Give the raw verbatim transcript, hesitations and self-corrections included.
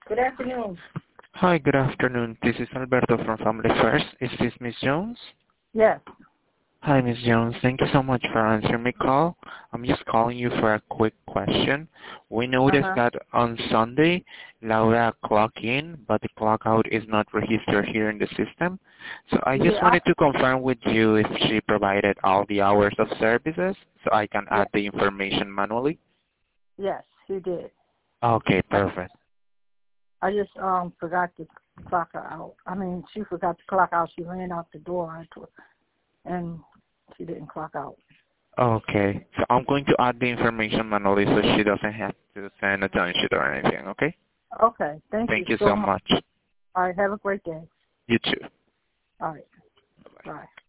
Good afternoon. Hi, good afternoon. This is Alberto from Family First. Is this Miss Jones? Yes. Hi, Miss Jones. Thank you so much for answering my call. I'm just calling you for a quick question. We noticed Uh-huh. that on Sunday, Laura clocked in, but the clock out is not registered here in the system. So I just Yeah, I, wanted to confirm with you if she provided all the hours of services so I can yeah, add the information manually. yes, he did. Okay, I, perfect. I just um forgot to clock her out. I mean, she forgot to clock out. She ran out the door and she didn't clock out. Okay, so I'm going to add the information manually so she doesn't have to send a time sheet or anything, okay? Okay, thank you Thank you so so much. much. All right, have a great day. You too. All right, Bye-bye. bye.